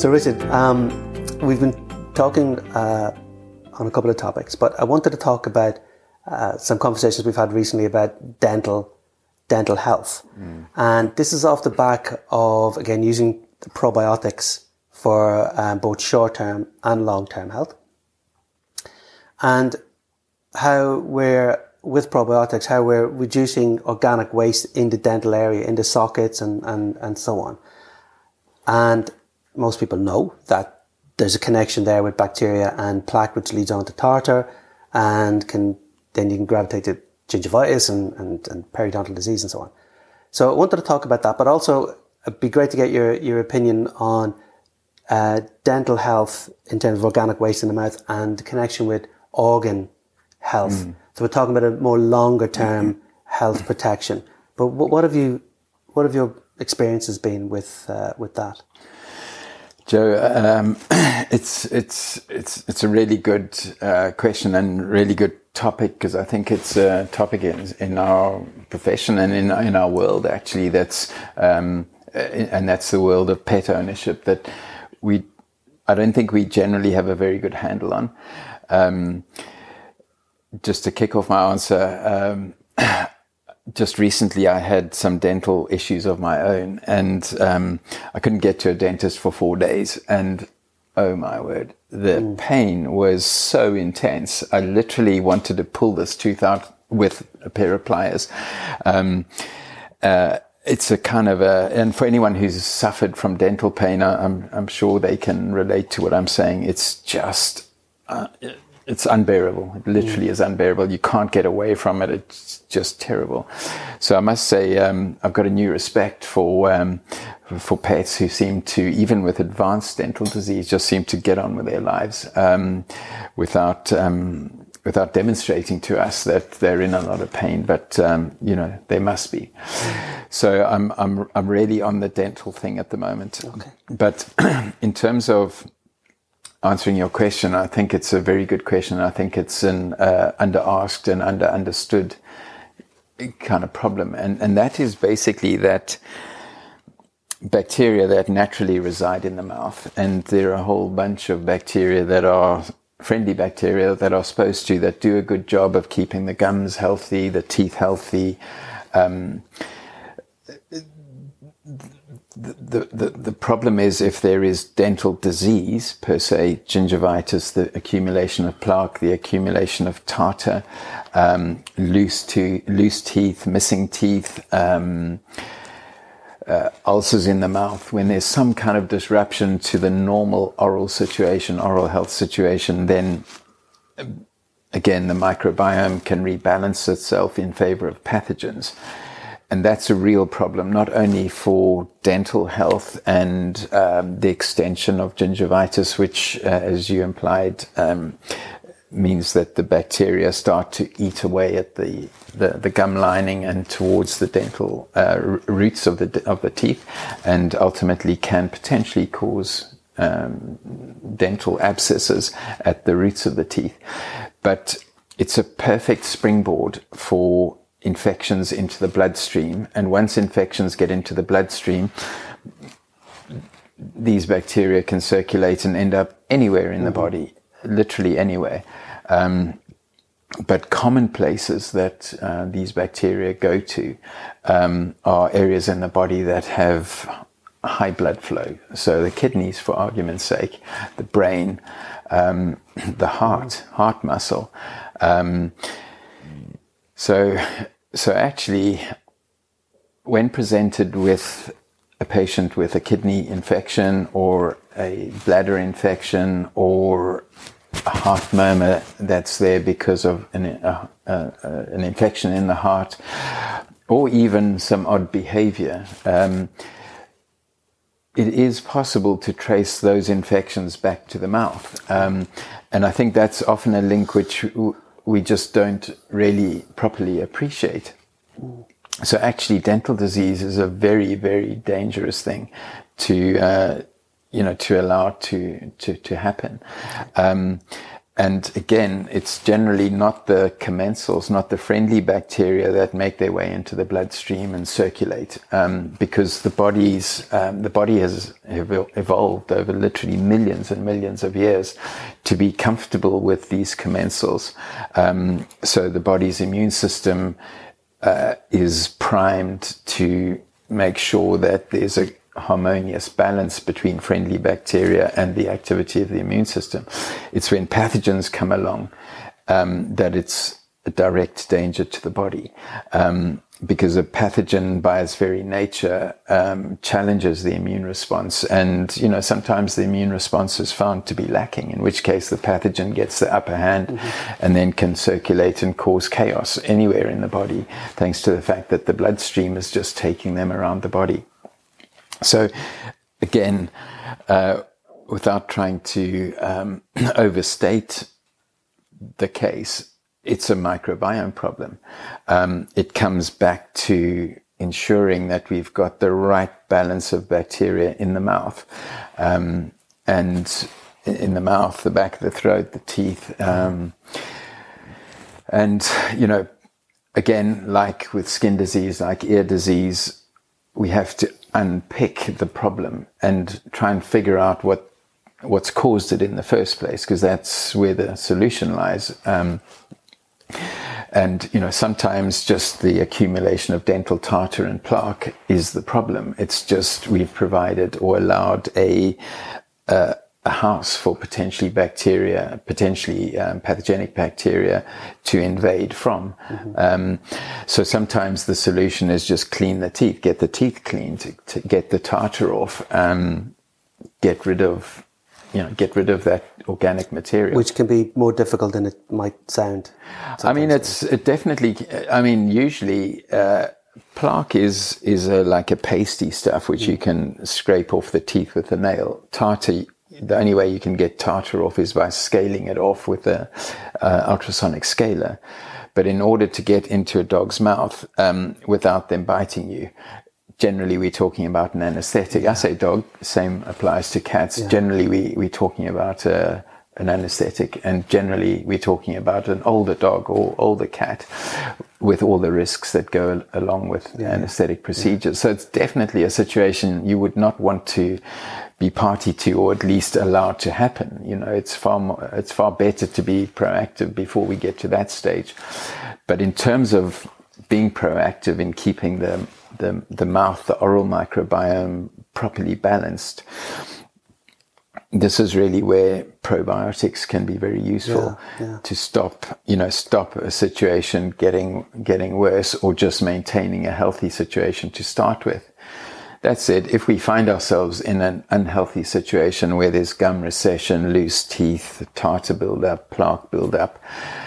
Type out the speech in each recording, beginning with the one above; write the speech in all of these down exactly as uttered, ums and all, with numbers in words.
So Richard, um, we've been talking uh, on a couple of topics, but I wanted to talk about uh, some conversations we've had recently about dental dental health. Mm. And this is off the back of, again, using the probiotics for um, both short-term and long-term health. And how we're, with probiotics, how we're reducing organic waste in the dental area, in the sockets and, and, and so on. And most people know that there's a connection there with bacteria and plaque, which leads on to tartar, and can then you can gravitate to gingivitis and, and, and periodontal disease and so on. So I wanted to talk about that, but also it'd be great to get your, your opinion on uh, dental health in terms of organic waste in the mouth and the connection with organ health. Mm. So we're talking about a more longer term mm-hmm. health protection. But what, what have you, what have your experiences been with uh, with that? Joe, um, it's it's it's it's a really good uh, question and really good topic, because I think it's a topic in, in our profession and in in our world actually. That's um, and that's the world of pet ownership that we I don't think we generally have a very good handle on. Um, just to kick off my answer. Um, Just recently, I had some dental issues of my own, and um, I couldn't get to a dentist for four days. And oh my word, the mm. pain was so intense. I literally wanted to pull this tooth out with a pair of pliers. Um, uh, it's a kind of a, and for anyone who's suffered from dental pain, I, I'm I'm sure they can relate to what I'm saying. It's just. Uh, It's unbearable. It literally mm. is unbearable. You can't get away from it. It's just terrible. So I must say, um, I've got a new respect for um, for pets who seem to, even with advanced dental disease, just seem to get on with their lives um, without um, without demonstrating to us that they're in a lot of pain. But um, you know, they must be. Mm. So I'm I'm I'm really on the dental thing at the moment. Okay. But in terms of answering your question, I think it's a very good question. I think it's an uh, under-asked and under-understood kind of problem. And, and that is basically that bacteria that naturally reside in the mouth. And there are a whole bunch of bacteria that are friendly bacteria that are supposed to, that do a good job of keeping the gums healthy, the teeth healthy. Um, The, the, the problem is if there is dental disease per se, gingivitis, the accumulation of plaque, the accumulation of tartar, um, loose, to, loose teeth, missing teeth, um, uh, ulcers in the mouth, when there's some kind of disruption to the normal oral situation, oral health situation, then again, the microbiome can rebalance itself in favor of pathogens. And that's a real problem, not only for dental health and um, the extension of gingivitis, which, uh, as you implied, um, means that the bacteria start to eat away at the, the, the gum lining and towards the dental uh, roots of the of the teeth, and ultimately can potentially cause um, dental abscesses at the roots of the teeth. But it's a perfect springboard for infections into the bloodstream, and once infections get into the bloodstream, these bacteria can circulate and end up anywhere in mm-hmm. the body, literally anywhere. Um, but common places that uh, these bacteria go to um, are areas in the body that have high blood flow. So the kidneys, for argument's sake, the brain, um, the heart, heart muscle. Um, so So actually, when presented with a patient with a kidney infection or a bladder infection or a heart murmur that's there because of an, uh, uh, an infection in the heart, or even some odd behavior, um, it is possible to trace those infections back to the mouth. Um, and I think that's often a link which we just don't really properly appreciate. So actually, dental disease is a very, very dangerous thing to, uh, you know, to allow to to to happen. Um, and again, it's generally not the commensals, not the friendly bacteria that make their way into the bloodstream and circulate, um, because the body's um, the body has evolved over literally millions and millions of years to be comfortable with these commensals. Um, so the body's immune system uh, is primed to make sure that there's a harmonious balance between friendly bacteria and the activity of the immune system. It's when pathogens come along um, that it's a direct danger to the body, um, because a pathogen by its very nature um, challenges the immune response, and you know sometimes the immune response is found to be lacking, in which case the pathogen gets the upper hand mm-hmm. and then can circulate and cause chaos anywhere in the body, thanks to the fact that the bloodstream is just taking them around the body. So, again, uh, without trying to um, overstate the case, it's a microbiome problem. Um, it comes back to ensuring that we've got the right balance of bacteria in the mouth, um, and in the mouth, the back of the throat, the teeth, um, and you know, again, like with skin disease, like ear disease, we have to unpick the problem and try and figure out what what's caused it in the first place, because that's where the solution lies. Um, and you know, sometimes just the accumulation of dental tartar and plaque is the problem. It's just we've provided or allowed a uh, a house for potentially bacteria, potentially um, pathogenic bacteria to invade from. Mm-hmm. Um, so sometimes the solution is just clean the teeth, get the teeth cleaned, to, to get the tartar off, um, get rid of, you know, get rid of that organic material. Which can be more difficult than it might sound. I mean, it's it definitely, I mean, usually, uh, plaque is, is a, like a pasty stuff, which mm. you can scrape off the teeth with a nail. Tartar, the only way you can get tartar off is by scaling it off with a uh, ultrasonic scaler. But in order to get into a dog's mouth um, without them biting you, generally we're talking about an anesthetic. Yeah. I say dog, same applies to cats. Yeah. Generally we, we're talking about uh, an anesthetic, and generally we're talking about an older dog or older cat with all the risks that go along with yeah. anesthetic procedures. Yeah. So it's definitely a situation you would not want to be party to, or at least allow to happen. You know, it's far more, it's far better to be proactive before we get to that stage. But in terms of being proactive in keeping the the, the mouth, the oral microbiome properly balanced, this is really where probiotics can be very useful yeah, yeah. to stop, you know, stop a situation getting getting worse, or just maintaining a healthy situation to start with. That said, if we find ourselves in an unhealthy situation where there's gum recession, loose teeth, tartar buildup, plaque buildup,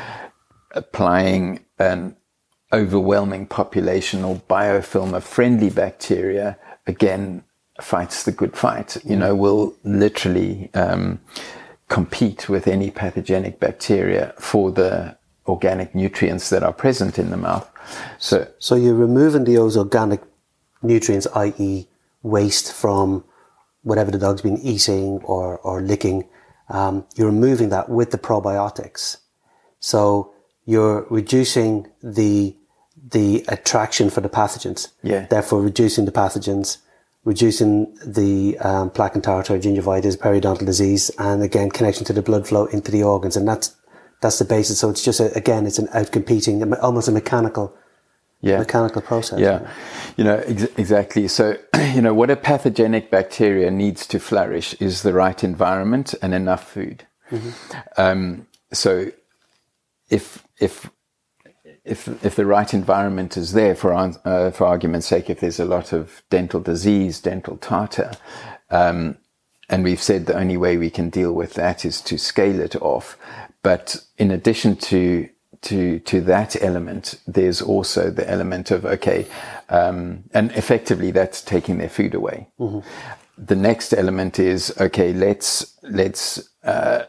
applying an overwhelming population or biofilm of friendly bacteria, again, fights the good fight. You know, will literally um, compete with any pathogenic bacteria for the organic nutrients that are present in the mouth. So, so you're removing those organic nutrients, that is waste from whatever the dog's been eating or, or licking. Um, you're removing that with the probiotics. So you're reducing the the attraction for the pathogens. Yeah. Therefore reducing the pathogens, reducing the um, plaque and tartar, gingivitis, periodontal disease, and again connection to the blood flow into the organs. And that's that's the basis. So it's just a, again, it's an outcompeting, almost a mechanical Yeah. mechanical process. Yeah, you know, ex- exactly. So, you know, what a pathogenic bacteria needs to flourish is the right environment and enough food. Mm-hmm. Um, so if, if, if, if the right environment is there, for, uh, for argument's sake, if there's a lot of dental disease, dental tartar, um, and we've said the only way we can deal with that is to scale it off. But in addition to to to that element, there's also the element of, okay, um, and effectively that's taking their food away. Mm-hmm. The next element is, okay, let's let's uh,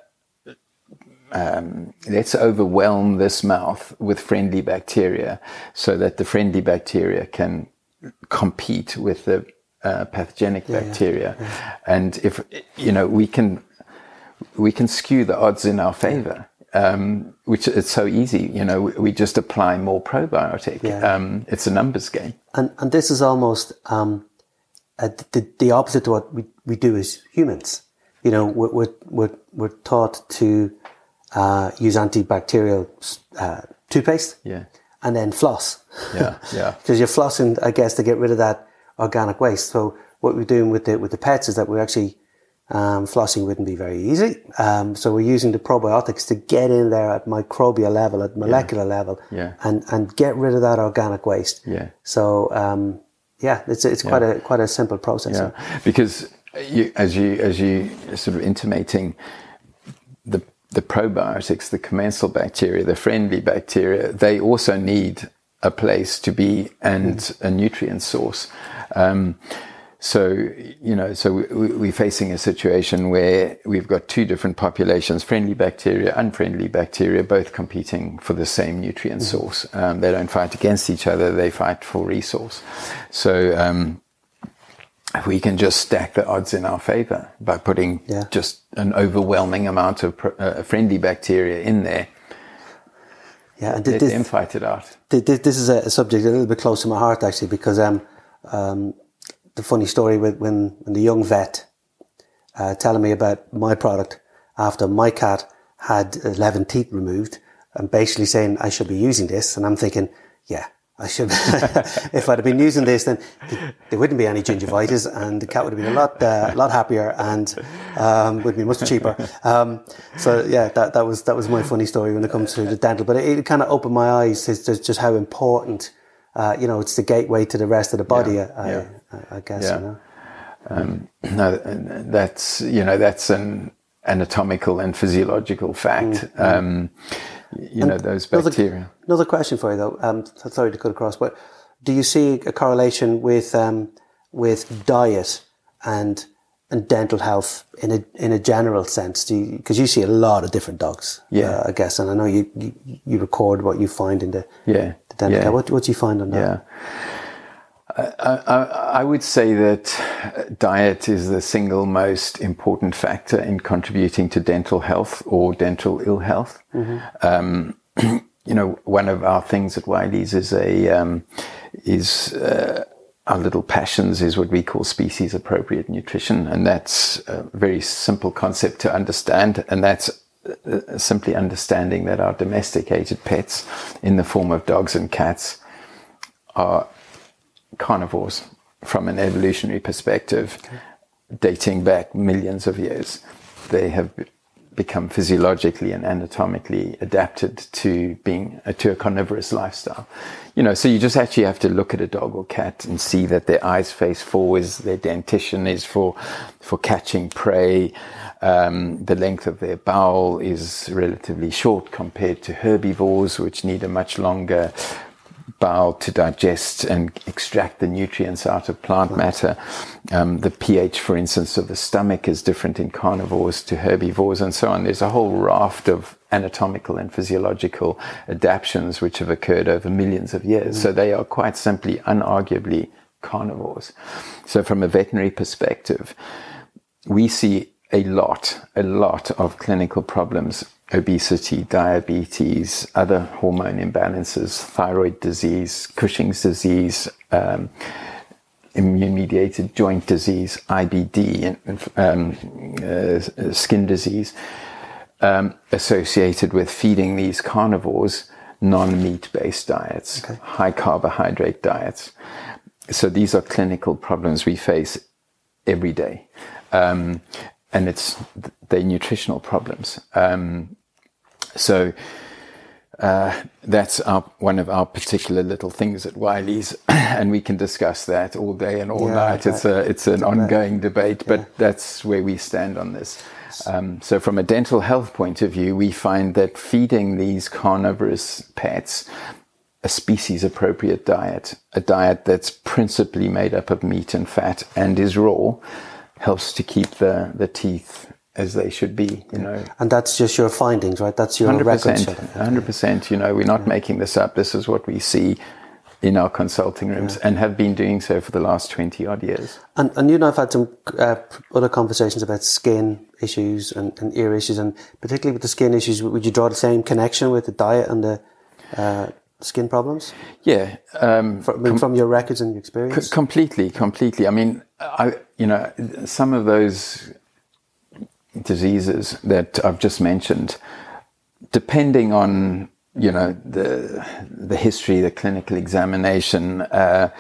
um, let's overwhelm this mouth with friendly bacteria so that the friendly bacteria can compete with the uh, pathogenic yeah, bacteria. Yeah, yeah. And if, you know, we can we can skew the odds in our favor. um, which it's so easy. You know, we, we just apply more probiotic. Yeah. Um, it's a numbers game. And and this is almost um, uh, the the opposite to what we, we do as humans. You know, we're we're we're, we're taught to uh, use antibacterial uh, toothpaste. Yeah. And then floss. Yeah, yeah. Because you're flossing, I guess, to get rid of that organic waste. So what we're doing with the with the pets is that we're actually um, flossing wouldn't be very easy. Um, so we're using the probiotics to get in there at microbial level, at molecular yeah. level, yeah. and and get rid of that organic waste. Yeah. So um, yeah, it's it's quite yeah. a quite a simple process. Yeah, because you, as you as you sort of intimating the. The probiotics, the commensal bacteria, the friendly bacteria, they also need a place to be and mm. a nutrient source. Um, so, you know, so we, we're facing a situation where we've got two different populations, friendly bacteria, unfriendly bacteria, both competing for the same nutrient mm. source. Um, they don't fight against each other, they fight for resource. So, um, we can just stack the odds in our favor by putting yeah. just an overwhelming amount of uh, friendly bacteria in there. Yeah, and let this, them fight it out. This is a subject a little bit close to my heart, actually, because um, um, the funny story with when, when the young vet uh, telling me about my product after my cat had eleven teeth removed, and basically saying I should be using this, and I'm thinking, yeah. I should. If I'd have been using this, then there wouldn't be any gingivitis, and the cat would have been a lot, uh, lot happier, and um, would be much cheaper. Um, so yeah, that that was that was my funny story when it comes to the dental. But it, it kind of opened my eyes as to just how important, uh, you know, it's the gateway to the rest of the body. Yeah, I, yeah. I, I guess. Yeah. You know? um, no, that's you know that's an anatomical and physiological fact. Mm-hmm. Um, You know, and those bacteria. Another, another question for you, though. Um, sorry to cut across, but do you see a correlation with um, with diet and and dental health in a in a general sense? Do you, because you see a lot of different dogs, yeah, uh, I guess, and I know you, you you record what you find in the yeah the dental yeah. care. What what do you find on that? Yeah. I, I, I would say that diet is the single most important factor in contributing to dental health or dental ill health. Mm-hmm. Um, you know, one of our things at Wiley's is a um, is uh, our little passions is what we call species appropriate nutrition, and that's a very simple concept to understand, and that's uh, simply understanding that our domesticated pets, in the form of dogs and cats, are carnivores from an evolutionary perspective, okay. dating back millions of years. They have become physiologically and anatomically adapted to being a, to a carnivorous lifestyle. You know, so you just actually have to look at a dog or cat and see that their eyes face forwards, their dentition is for for catching prey, um, the length of their bowel is relatively short compared to herbivores, which need a much longer bowel to digest and extract the nutrients out of plant matter. Um, the pH, for instance, of the stomach is different in carnivores to herbivores and so on. There's a whole raft of anatomical and physiological adaptations which have occurred over millions of years. Mm. So they are quite simply, unarguably, carnivores. So from a veterinary perspective, we see a lot, a lot of clinical problems: obesity, diabetes, other hormone imbalances, thyroid disease, Cushing's disease, um, immune-mediated joint disease, I B D, um, uh, skin disease, um, associated with feeding these carnivores non-meat-based diets, okay. high carbohydrate diets. So these are clinical problems we face every day. Um, and it's they're nutritional problems. Um, so uh, that's our, one of our particular little things at Wiley's, and we can discuss that all day and all yeah, night. It's a it's an ongoing debate, but yeah. that's where we stand on this. Um, so from a dental health point of view, we find that feeding these carnivorous pets a species-appropriate diet, a diet that's principally made up of meat and fat and is raw, helps to keep the, the teeth as they should be, you know. And that's just your findings, right? That's your one hundred percent, record. one hundred percent, you know, we're not yeah. making this up. This is what we see in our consulting rooms, yeah. and have been doing so for the last twenty odd years. And, and you and I have had some uh, other conversations about skin issues and, and ear issues, and particularly with the skin issues, would you draw the same connection with the diet and the uh, skin problems? Yeah. Um, from, com- from your records and your experience? C- completely, completely. I mean, I, you know, some of those diseases that I've just mentioned, depending on, you know, the the history, the clinical examination, uh,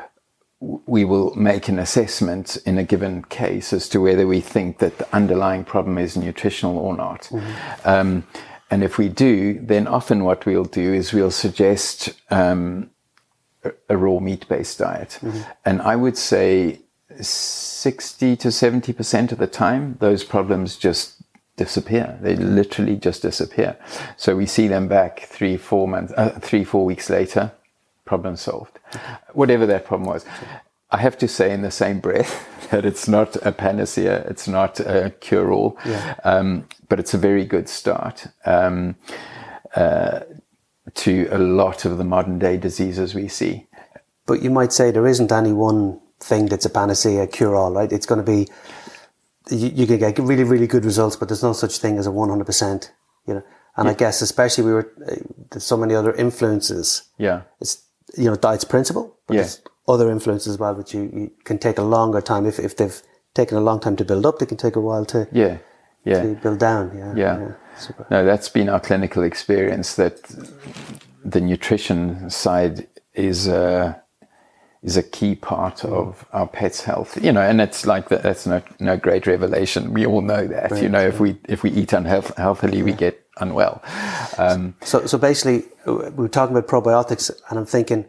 we will make an assessment in a given case as to whether we think that the underlying problem is nutritional or not. Mm-hmm. Um, and if we do, then often what we'll do is we'll suggest um, a, a raw meat-based diet. Mm-hmm. And I would say sixty to seventy percent of the time, those problems just disappear. They literally just disappear. So we see them back three, four months, uh, three, four weeks later, problem solved. Okay. Whatever that problem was. I have to say in the same breath that it's not a panacea, it's not a cure-all, yeah. um, but it's a very good start um, uh, to a lot of the modern day diseases we see. But you might say there isn't any one thing that's a panacea, cure-all, right? It's going to be, you, you can get really, really good results, but there's no such thing as a one hundred percent, you know. And yeah. I guess especially we were, uh, there's so many other influences. Yeah. It's, you know, diet's principle, but yeah. there's other influences as well, which you, you can take a longer time. If, if they've taken a long time to build up, they can take a while to, yeah. Yeah. to build down. Yeah. Yeah. yeah. Super. No, that's been our clinical experience, that the nutrition side is uh, is a key part mm. of our pet's health. You know, and it's like that. That's no no great revelation. We all know that. Right, you know, yeah. if we if we eat unhealthily, yeah. we get unwell. Um, so so basically, we were talking about probiotics, and I'm thinking,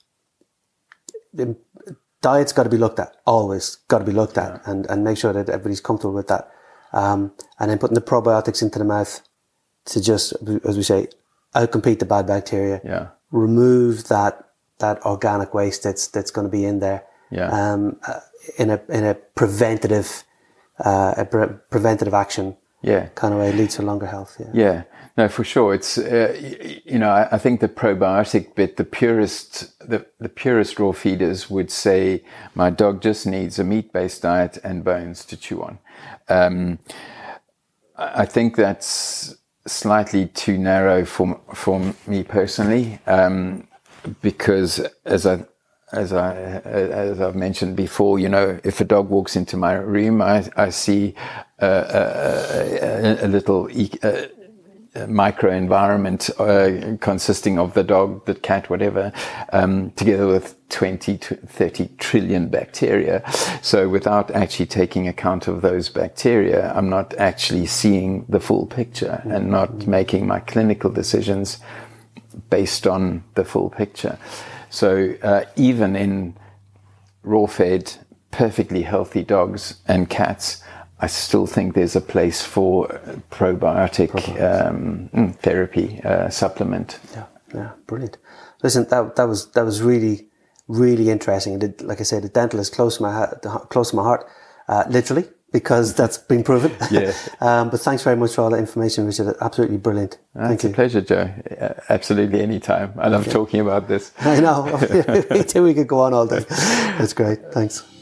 the diet's got to be looked at. Always got to be looked at, yeah. and and make sure that everybody's comfortable with that. Um, and then putting the probiotics into the mouth to just, as we say, outcompete the bad bacteria. Yeah. Remove that. that organic waste that's that's going to be in there, yeah. um, uh, in a in a preventative, uh, a pre- preventative action, yeah, kind of way, leads to longer health. Yeah, yeah, no, for sure. It's uh, you know, I, I think the probiotic bit, the purest, the the purest raw feeders would say, my dog just needs a meat-based diet and bones to chew on. Um, I think that's slightly too narrow for for me personally. Um, Because as I, as I, as I've mentioned before, you know, if a dog walks into my room, I, I see uh, a, a, a little e- a, a microenvironment uh, consisting of the dog, the cat, whatever, um, together with twenty to thirty trillion bacteria. So without actually taking account of those bacteria, I'm not actually seeing the full picture and not making my clinical decisions based on the full picture. So uh, even in raw-fed, perfectly healthy dogs and cats, I still think there's a place for probiotic um, therapy uh, supplement. Yeah, yeah, brilliant. Listen, that that was that was really really interesting. And it, like I said, the dental is close to my heart, close to my heart, uh, literally, because that's been proven. Yeah. um, but thanks very much for all the information, Richard. Absolutely brilliant. That's Thank you. a pleasure, Joe. Uh, absolutely, anytime. I love okay. talking about this. I know. We could go on all day. That's great. Thanks.